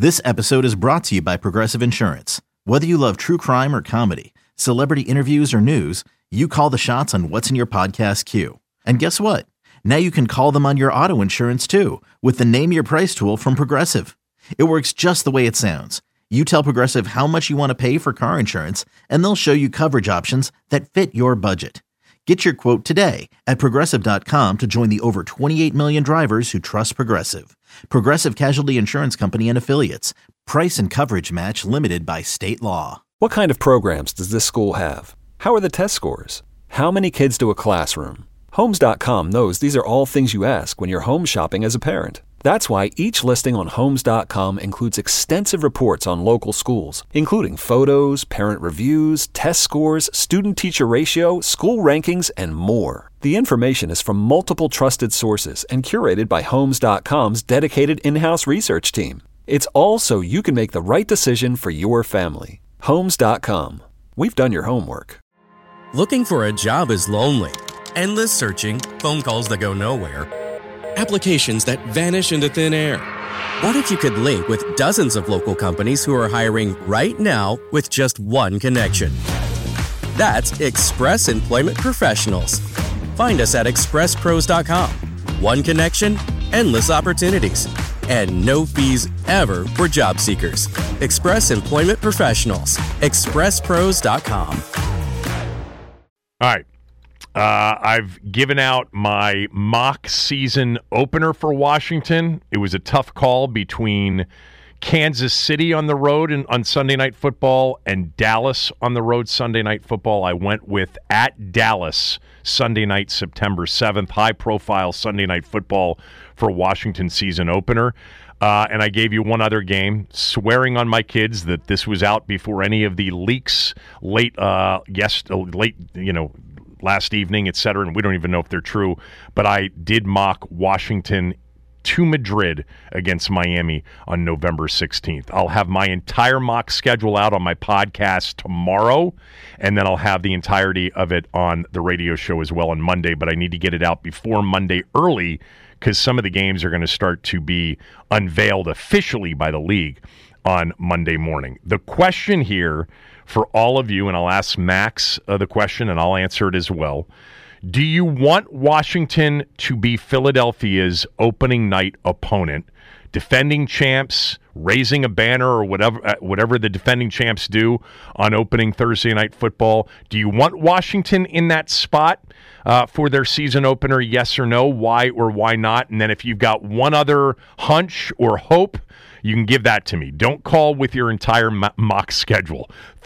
This episode is brought to you by Progressive Insurance. Whether you love true crime or comedy, celebrity interviews or news, you call the shots on what's in your podcast queue. And guess what? Now you can call them on your auto insurance too with the Name Your Price tool from Progressive. It works just the way it sounds. You tell Progressive how much you want to pay for car insurance, and they'll show you coverage options that fit your budget. Get your quote today at Progressive.com to join the over 28 million drivers who trust Progressive. Progressive Casualty Insurance Company and Affiliates. Price and coverage match limited by state law. What kind of programs does this school have? How are the test scores? How many kids to a classroom? Homes.com knows these are all things you ask when you're home shopping as a parent. That's why each listing on Homes.com includes extensive reports on local schools, including photos, parent reviews, test scores, student-teacher ratio, school rankings, and more. The information is from multiple trusted sources and curated by Homes.com's dedicated in-house research team. It's all so you can make the right decision for your family. Homes.com. We've done your homework. Looking for a job is lonely. Endless searching, phone calls that go nowhere, applications that vanish into thin air. What if you could link with dozens of local companies who are hiring right now with just one connection? That's Express Employment Professionals. Find us at expresspros.com. One connection, endless opportunities, and no fees ever for job seekers. Express Employment Professionals. expresspros.com. All right. I've given out my mock season opener for Washington. It was a tough call between Kansas City on the road on Sunday Night Football and Dallas on the road Sunday Night Football. I went with at Dallas Sunday night, September 7th. High-profile Sunday Night Football for Washington season opener. And I gave you one other game, swearing on my kids that this was out before any of the leaks last evening, et cetera, and we don't even know if they're true, but I did mock Washington to Madrid against Miami on November 16th. I'll have my entire mock schedule out on my podcast tomorrow, and then I'll have the entirety of it on the radio show as well on Monday, but I need to get it out before Monday early because some of the games are going to start to be unveiled officially by the league on Monday morning. The question here for all of you, and I'll ask Max the question, and I'll answer it as well. Do you want Washington to be Philadelphia's opening night opponent, defending champs, raising a banner, or whatever the defending champs do on opening Thursday Night Football? Do you want Washington in that spot for their season opener, yes or no? Why or why not? And then if you've got one other hunch or hope, you can give that to me. Don't call with your entire mock schedule.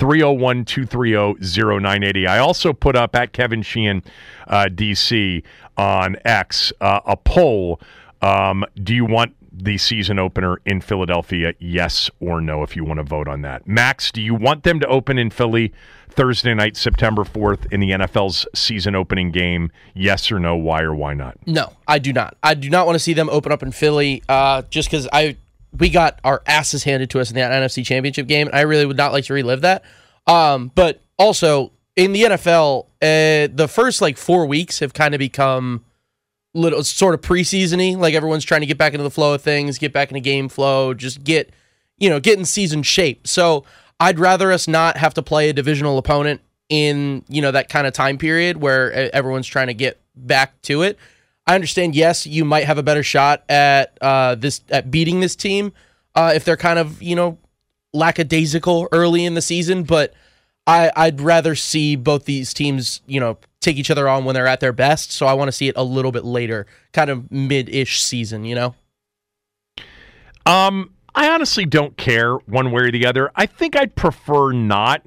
301-230-0980. I also put up at Kevin Sheehan, DC, on X, a poll. Do you want the season opener in Philadelphia, yes or no, if you want to vote on that? Max, do you want them to open in Philly Thursday night, September 4th, in the NFL's season opening game, yes or no? Why or why not? No, I do not. I do not want to see them open up in Philly just because we got our asses handed to us in that NFC Championship game, and I really would not like to relive that. But also, in the NFL, the first 4 weeks have kind of become little sort of preseason-y. Like everyone's trying to get back into the flow of things, get back into game flow, just get in season shape. So I'd rather us not have to play a divisional opponent in that kind of time period where everyone's trying to get back to it. I understand, yes, you might have a better shot at beating this team if they're kind of, lackadaisical early in the season, but I'd rather see both these teams, take each other on when they're at their best, so I want to see it a little bit later, kind of mid-ish season, I honestly don't care one way or the other. I think I'd prefer not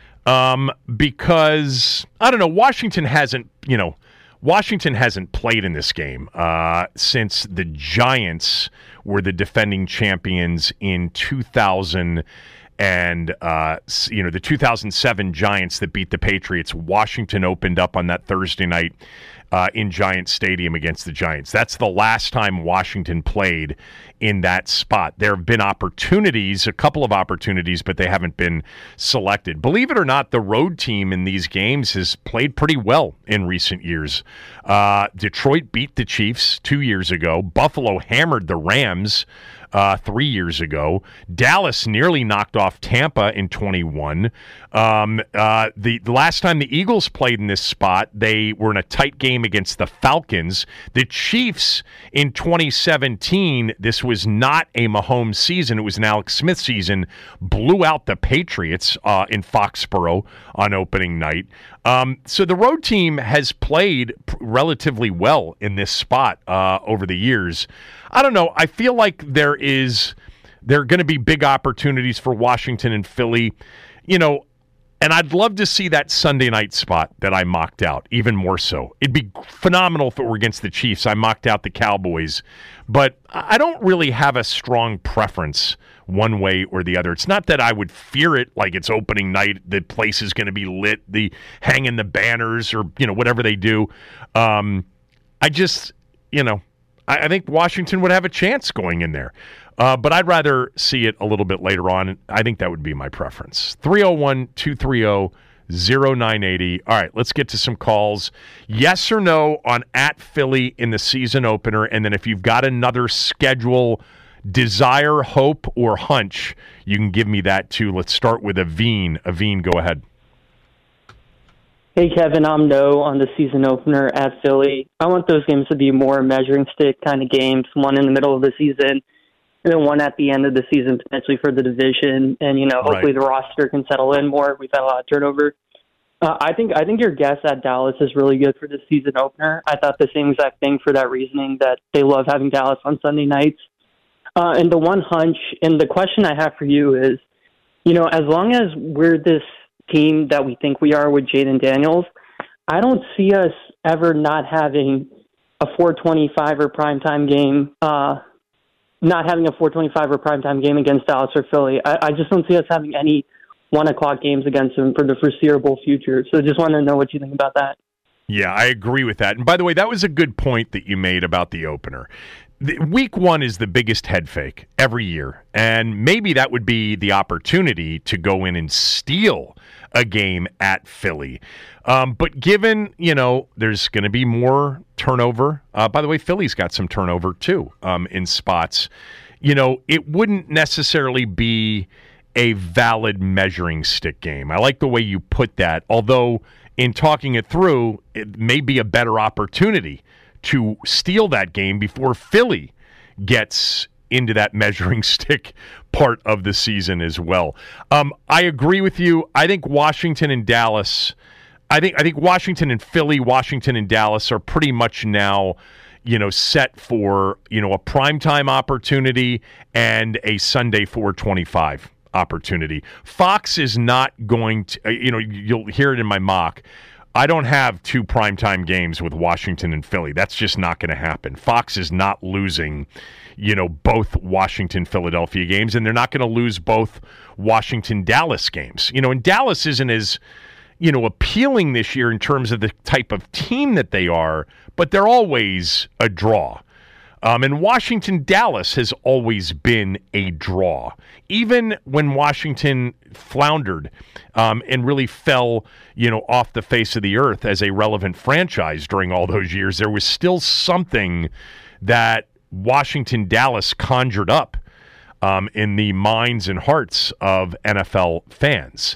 because, I don't know, Washington hasn't played in this game since the Giants were the defending champions in 2000 and the 2007 Giants that beat the Patriots. Washington opened up on that Thursday night in Giant Stadium against the Giants. That's the last time Washington played in that spot. There have been opportunities, a couple of opportunities, but they haven't been selected. Believe it or not, the road team in these games has played pretty well in recent years. Detroit beat the Chiefs 2 years ago. Buffalo hammered the Rams 3 years ago. Dallas nearly knocked off Tampa in 21. The last time the Eagles played in this spot, they were in a tight game against the Falcons. The Chiefs in 2017, this was not a Mahomes season, it was an Alex Smith season, blew out the Patriots in Foxborough on opening night. So the road team has played relatively well in this spot over the years. I don't know. I feel like there are going to be big opportunities for Washington and Philly, and I'd love to see that Sunday night spot that I mocked out, even more so. It'd be phenomenal if it were against the Chiefs. I mocked out the Cowboys, but I don't really have a strong preference one way or the other. It's not that I would fear it, like it's opening night, the place is going to be lit, the hanging the banners or, whatever they do. I think Washington would have a chance going in there. But I'd rather see it a little bit later on. I think that would be my preference. 301-230-0980. All right, let's get to some calls. Yes or no on at Philly in the season opener. And then if you've got another schedule desire, hope, or hunch, you can give me that too. Let's start with Aveen. Aveen, go ahead. Hey, Kevin, I'm no on the season opener at Philly. I want those games to be more measuring stick kind of games, one in the middle of the season, and then one at the end of the season, potentially for the division. And, hopefully the roster can settle in more. We've had a lot of turnover. I think your guess at Dallas is really good for the season opener. I thought the same exact thing for that reasoning that they love having Dallas on Sunday nights. And the one hunch, and the question I have for you is, as long as we're this team that we think we are with Jaden Daniels, I don't see us ever not having a 425 or primetime game, against Dallas or Philly. I just don't see us having any 1 o'clock games against them for the foreseeable future. So just want to know what you think about that. Yeah, I agree with that. And by the way, that was a good point that you made about the opener. Week 1 is the biggest head fake every year, and maybe that would be the opportunity to go in and steal a game at Philly. But given, there's going to be more turnover. By the way, Philly's got some turnover too in spots. It wouldn't necessarily be a valid measuring stick game. I like the way you put that, although in talking it through, it may be a better opportunity to steal that game before Philly gets into that measuring stick part of the season as well. I agree with you. I think Washington and Dallas, I think Washington and Philly, Washington and Dallas are pretty much now, set for, a primetime opportunity and a Sunday 425 opportunity. Fox is not going to, you'll hear it in my mock. I don't have 2 primetime games with Washington and Philly. That's just not going to happen. Fox is not losing, both Washington-Philadelphia games, and they're not going to lose both Washington-Dallas games. And Dallas isn't as, appealing this year in terms of the type of team that they are, but they're always a draw. And Washington-Dallas has always been a draw. Even when Washington floundered and really fell, off the face of the earth as a relevant franchise during all those years, there was still something that Washington-Dallas conjured up in the minds and hearts of NFL fans.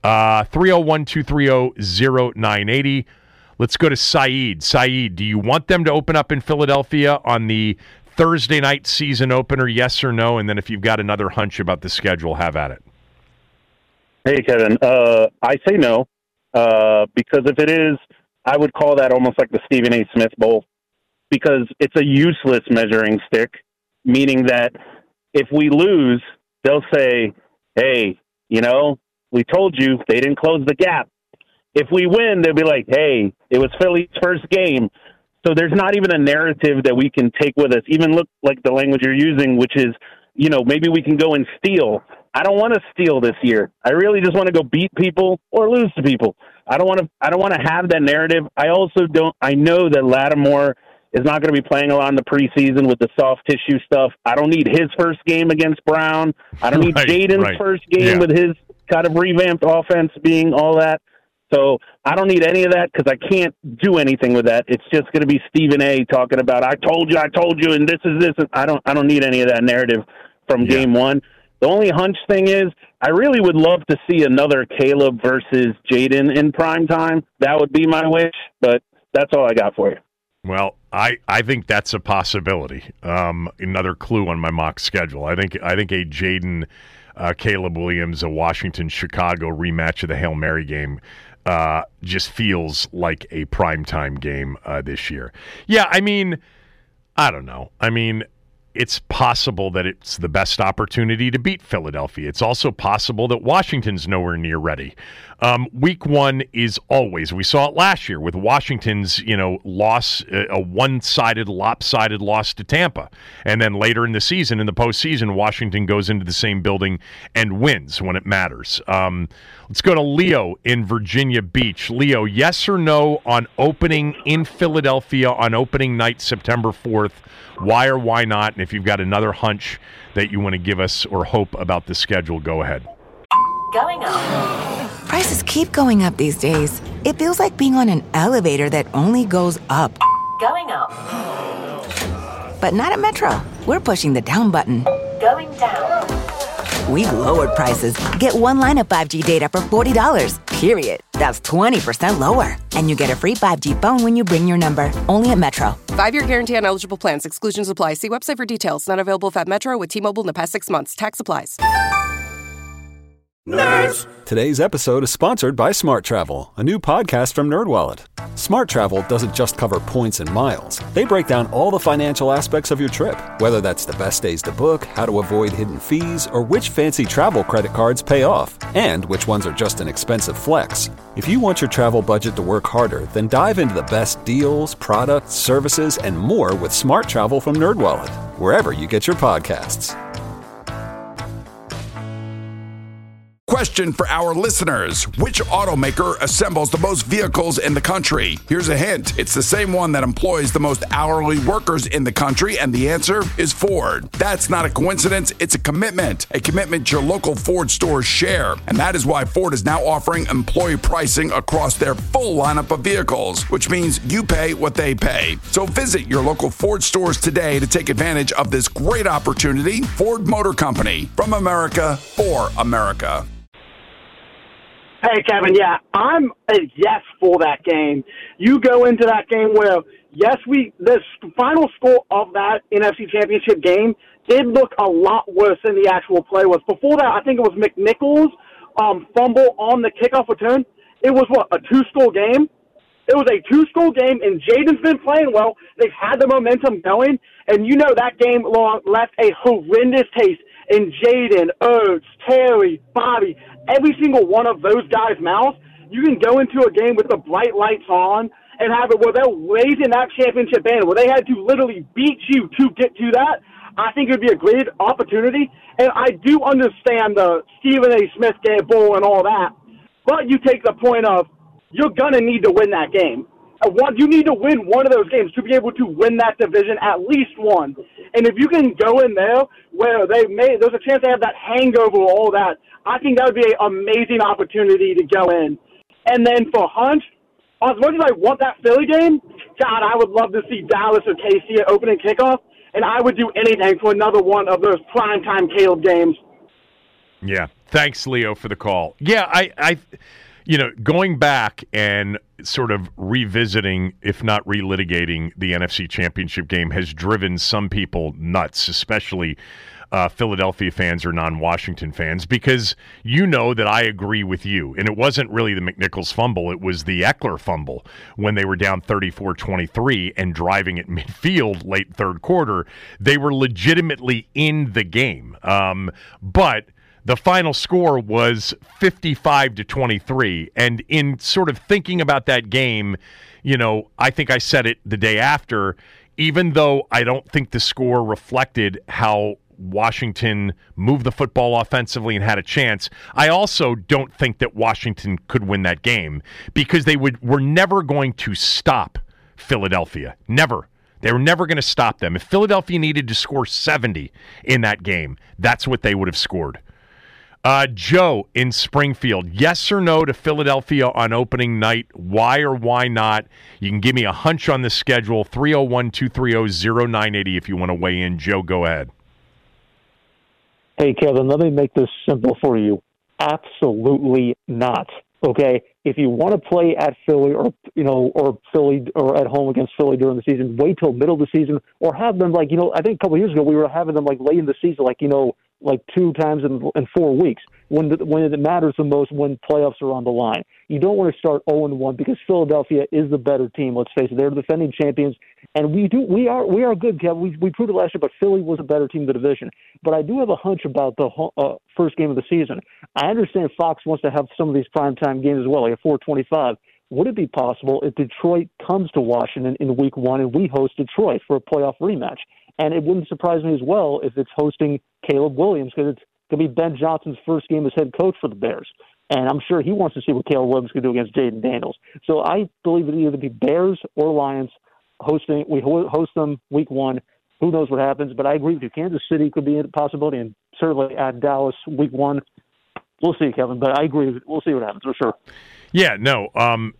301-230-0980. Let's go to Saeed. Saeed, do you want them to open up in Philadelphia on the Thursday night season opener, yes or no? And then if you've got another hunch about the schedule, have at it. Hey, Kevin. I say no, because if it is, I would call that almost like the Stephen A. Smith Bowl, because it's a useless measuring stick, meaning that if we lose, they'll say, hey, we told you they didn't close the gap. If we win, they'll be like, hey, it was Philly's first game. So there's not even a narrative that we can take with us, even look like the language you're using, which is, maybe we can go and steal. I don't want to steal this year. I really just want to go beat people or lose to people. I don't want to have that narrative. I know that Lattimore is not going to be playing a lot in the preseason with the soft tissue stuff. I don't need his first game against Brown. I don't need Jaden's first game with his kind of revamped offense being all that. So I don't need any of that because I can't do anything with that. It's just going to be Stephen A. talking about, I told you, and this is this. I don't need any of that narrative. from game one. The only hunch thing is I really would love to see another Caleb versus Jaden in prime time. That would be my wish, but that's all I got for you. Well, I think that's a possibility. Another clue on my mock schedule. I think a Jaden Caleb Williams, a Washington-Chicago rematch of the Hail Mary game just feels like a primetime game this year. Yeah, I mean, I don't know. I mean, it's possible that it's the best opportunity to beat Philadelphia. It's also possible that Washington's nowhere near ready. Week one is always, we saw it last year with Washington's, loss, a one-sided, lopsided loss to Tampa. And then later in the season, in the postseason, Washington goes into the same building and wins when it matters. Let's go to Leo in Virginia Beach. Leo, yes or no on opening in Philadelphia on opening night, September 4th? Why or why not? And if you've got another hunch that you want to give us or hope about the schedule, go ahead. Going up. Prices keep going up these days. It feels like being on an elevator that only goes up. Going up. But not at Metro. We're pushing the down button. Going down. We've lowered prices. Get one line of 5G data for $40, period. That's 20% lower. And you get a free 5G phone when you bring your number. Only at Metro. 5-year guarantee on eligible plans. Exclusions apply. See website for details. Not available at Metro with T-Mobile in the past 6 months. Tax applies. Nerds! Today's episode is sponsored by Smart Travel, a new podcast from NerdWallet. Smart Travel doesn't just cover points and miles. They break down all the financial aspects of your trip, whether that's the best days to book, how to avoid hidden fees, or which fancy travel credit cards pay off, and which ones are just an expensive flex. If you want your travel budget to work harder, then dive into the best deals, products, services, and more with Smart Travel from NerdWallet, wherever you get your podcasts. Question for our listeners. Which automaker assembles the most vehicles in the country? Here's a hint. It's the same one that employs the most hourly workers in the country, and the answer is Ford. That's not a coincidence. It's a commitment your local Ford stores share. And that is why Ford is now offering employee pricing across their full lineup of vehicles, which means you pay what they pay. So visit your local Ford stores today to take advantage of this great opportunity. Ford Motor Company, from America for America. Hey, Kevin, yeah, I'm a yes for that game. You go into that game where, yes, the final score of that NFC Championship game did look a lot worse than the actual play was. Before that, I think it was McNichols' fumble on the kickoff return. It was, a two-score game? It was a two-score game, and Jaden's been playing well. They've had the momentum going, and that game left a horrendous taste in Jaden, Ertz, Terry, Bobby, every single one of those guys' mouths. You can go into a game with the bright lights on and have it where they're raising that championship banner, where they had to literally beat you to get to that. I think it would be a great opportunity. And I do understand the Stephen A. Smith game bowl and all that. But you take the point of you're going to need to win that game. You need to win one of those games to be able to win that division, at least one. And if you can go in there where there's a chance they have that hangover or all that, I think that would be an amazing opportunity to go in. And then for Hunch, as much as I want that Philly game, God, I would love to see Dallas or KC at opening kickoff, and I would do anything for another one of those primetime Caleb games. Yeah. Thanks, Leo, for the call. Yeah, I going back and sort of revisiting, if not relitigating, the NFC Championship game has driven some people nuts, especially Philadelphia fans or non-Washington fans, because that I agree with you. And it wasn't really the McNichols fumble. It was the Eckler fumble when they were down 34-23 and driving at midfield late third quarter. They were legitimately in the game. But the final score was 55-23. And in sort of thinking about that game, I think I said it the day after, even though I don't think the score reflected how Washington moved the football offensively and had a chance, I also don't think that Washington could win that game because they were never going to stop Philadelphia. Never. They were never going to stop them. If Philadelphia needed to score 70 in that game, that's what they would have scored. Joe in Springfield, yes or no to Philadelphia on opening night? Why or why not? You can give me a hunch on the schedule, 301-230-0980 if you want to weigh in. Joe, go ahead. Hey, Kevin, let me make this simple for you. Absolutely not. Okay, if you want to play at Philly or Philly or at home against Philly during the season, wait till middle of the season or have them I think a couple of years ago we were having them late in the season, like 2 times in 4 weeks when it matters the most, when playoffs are on the line. You don't want to start 0-1 because Philadelphia is the better team. Let's face it, they're the defending champions, and we are good, Kevin. We proved it last year, but Philly was a better team in the division. But I do have a hunch about the first game of the season. I understand Fox wants to have some of these primetime games as well, like at 4:25. Would it be possible if Detroit comes to Washington in week 1 and we host Detroit for a playoff rematch? And it wouldn't surprise me as well if it's hosting Caleb Williams, because it's going to be Ben Johnson's first game as head coach for the Bears. And I'm sure he wants to see what Caleb Williams can do against Jaden Daniels. So I believe it either be Bears or Lions hosting. We host them week 1. Who knows what happens? But I agree with you. Kansas City could be a possibility, and certainly at Dallas week 1. We'll see, Kevin. But I agree. We'll see what happens for sure. Yeah, no. I'm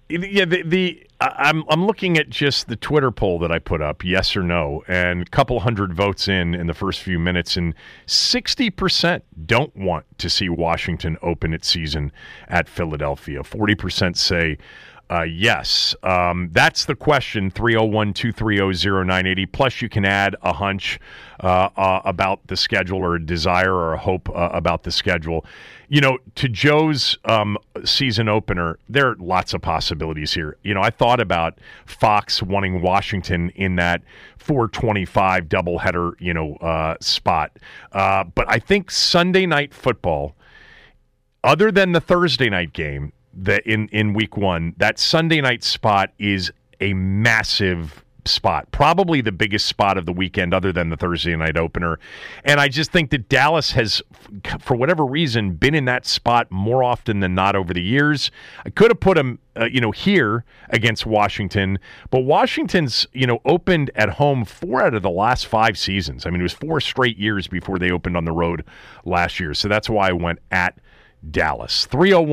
looking at just the Twitter poll that I put up, yes or no, and a couple hundred votes in the first few minutes, and 60% don't want to see Washington open its season at Philadelphia. 40% say yes. That's the question, 301-230-0980. Plus, you can add a hunch about the schedule or a desire or a hope about the schedule. To Joe's season opener, there are lots of possibilities here. I thought about Fox wanting Washington in that 4:25 doubleheader, spot. But I think Sunday Night Football, other than the Thursday night game in week 1, that Sunday night spot is a massive spot, probably the biggest spot of the weekend other than the Thursday night opener. And I just think that Dallas has, for whatever reason, been in that spot more often than not over the years. I could have put them, here against Washington, but Washington's, opened at home 4 out of the last 5 seasons. I mean, it was 4 straight years before they opened on the road last year. So that's why I went at Dallas.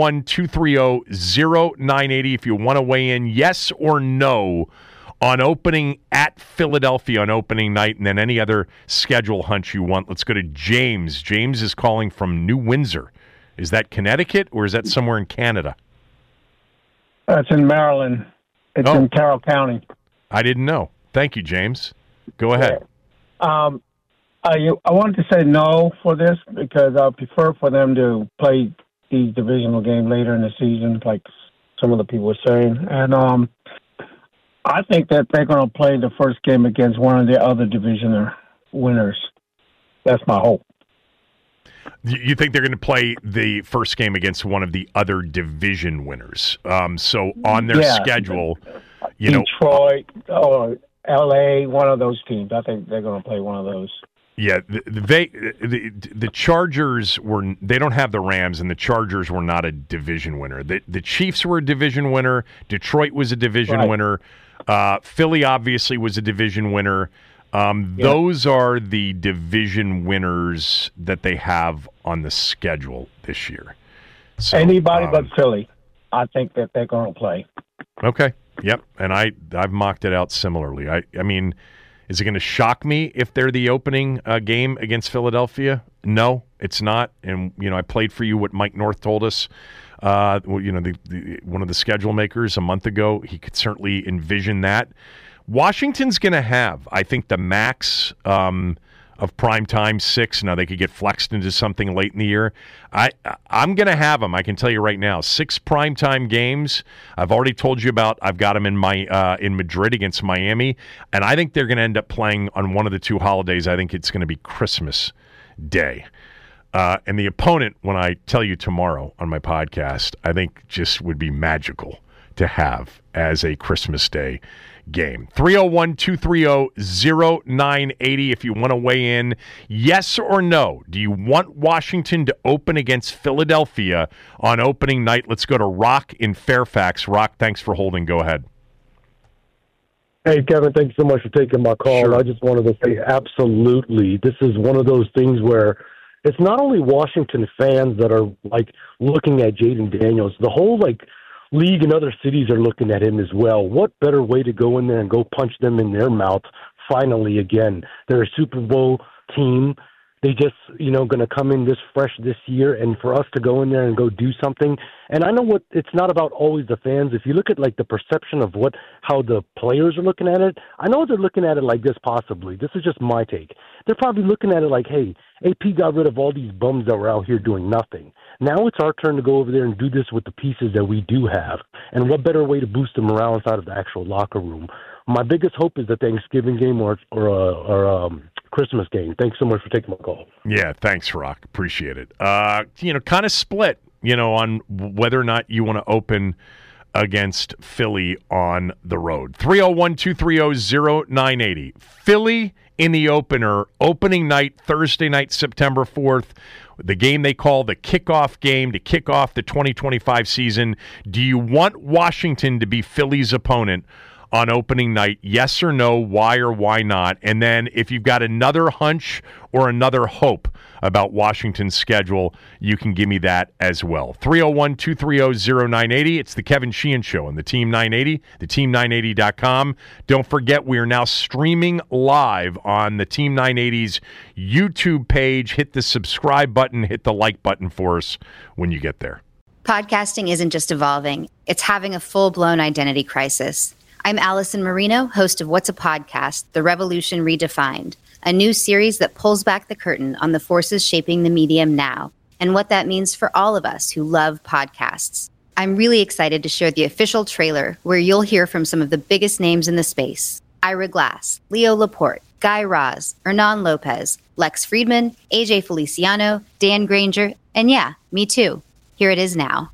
301-230-0980 if you want to weigh in, yes or no, on opening at Philadelphia on opening night, and then any other schedule hunch you want. Let's go to James. James is calling from New Windsor. Is that Connecticut or is that somewhere in Canada? It's in Maryland. It's in Carroll County. I didn't know. Thank you, James. Go ahead. I wanted to say no for this because I prefer for them to play these divisional games later in the season, like some of the people were saying. And I think that they're going to play the first game against one of the other division winners. That's my hope. You think they're going to play the first game against one of the other division winners? So on their schedule, Detroit or L.A., one of those teams. I think they're going to play one of those. Yeah, the Chargers they don't have the Rams, and the Chargers were not a division winner. The Chiefs were a division winner. Detroit was a division winner. Philly obviously was a division winner. Those are the division winners that they have on the schedule this year. So, anybody but Philly, I think that they're going to play. Okay. Yep. And I've mocked it out similarly. I mean, is it going to shock me if they're the opening game against Philadelphia? No, it's not. And I played for you what Mike North told us. One of the schedule makers a month ago. He could certainly envision that. Washington's going to have, I think, the max of primetime 6. Now, they could get flexed into something late in the year. I'm going to have them, I can tell you right now, 6 primetime games. I've already told you about, I've got them in Madrid against Miami, and I think they're going to end up playing on one of the 2 holidays. I think it's going to be Christmas Day. And the opponent, when I tell you tomorrow on my podcast, I think just would be magical to have as a Christmas Day game. 301-230-0980 if you want to weigh in. Yes or no? Do you want Washington to open against Philadelphia on opening night? Let's go to Rock in Fairfax. Rock, thanks for holding. Go ahead. Hey, Kevin, thank you so much for taking my call. Sure. I just wanted to say absolutely. This is one of those things where it's not only Washington fans that are looking at Jaden Daniels. The whole league and other cities are looking at him as well. What better way to go in there and go punch them in their mouth finally again? They're a Super Bowl team. they just, going to come in this fresh this year, and for us to go in there and go do something. And I know it's not about always the fans. If you look at like the perception of how the players are looking at it, I know they're looking at it like this possibly. This is just my take. They're probably looking at it like, hey, AP got rid of all these bums that were out here doing nothing. Now it's our turn to go over there and do this with the pieces that we do have. And what better way to boost the morale inside of the actual locker room? My biggest hope is the Thanksgiving game or Christmas game. Thanks so much for taking my call. Yeah, thanks, Rock. Appreciate it. Kind of split, on whether or not you want to open against Philly on the road. 301-230-0980. Philly in the opening night, Thursday night, September 4th. The game they call the kickoff game to kick off the 2025 season. Do you want Washington to be Philly's opponent on opening night? Yes or no? Why or why not? And then if you've got another hunch or another hope about Washington's schedule, you can give me that as well. 301-230-0980. It's the Kevin Sheehan Show on the Team 980, theteam980.com. Don't forget, we are now streaming live on the Team 980's YouTube page. Hit the subscribe button, hit the like button for us when you get there. Podcasting isn't just evolving. It's having a full-blown identity crisis. I'm Allison Marino, host of What's a Podcast? The Revolution Redefined, a new series that pulls back the curtain on the forces shaping the medium now and what that means for all of us who love podcasts. I'm really excited to share the official trailer where you'll hear from some of the biggest names in the space. Ira Glass, Leo Laporte, Guy Raz, Hernan Lopez, Lex Friedman, AJ Feliciano, Dan Granger, and yeah, me too. Here it is now.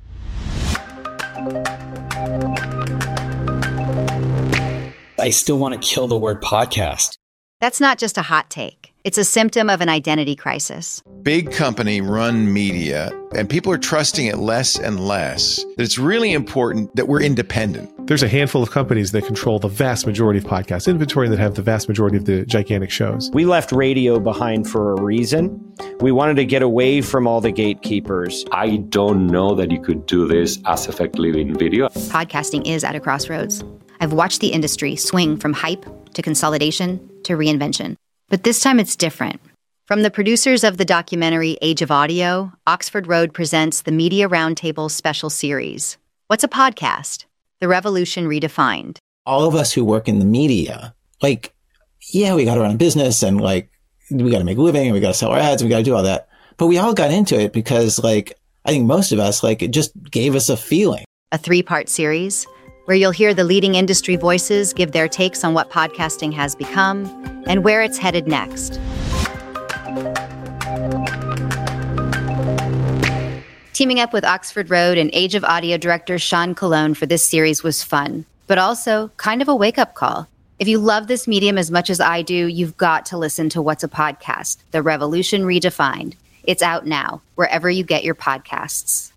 I still want to kill the word podcast. That's not just a hot take. It's a symptom of an identity crisis. Big company run media, and people are trusting it less and less. It's really important that we're independent. There's a handful of companies that control the vast majority of podcast inventory that have the vast majority of the gigantic shows. We left radio behind for a reason. We wanted to get away from all the gatekeepers. I don't know that you could do this as effectively in video. Podcasting is at a crossroads. I've watched the industry swing from hype to consolidation to reinvention. But this time it's different. From the producers of the documentary Age of Audio, Oxford Road presents the Media Roundtable special series. What's a podcast? The Revolution Redefined. All of us who work in the media, we got to run a business and we got to make a living and we got to sell our ads and we got to do all that. But we all got into it because I think most of us, it just gave us a feeling. A 3-part series where you'll hear the leading industry voices give their takes on what podcasting has become and where it's headed next. Teaming up with Oxford Road and Age of Audio director Sean Colon for this series was fun, but also kind of a wake-up call. If you love this medium as much as I do, you've got to listen to What's a Podcast? The Revolution Redefined. It's out now, wherever you get your podcasts.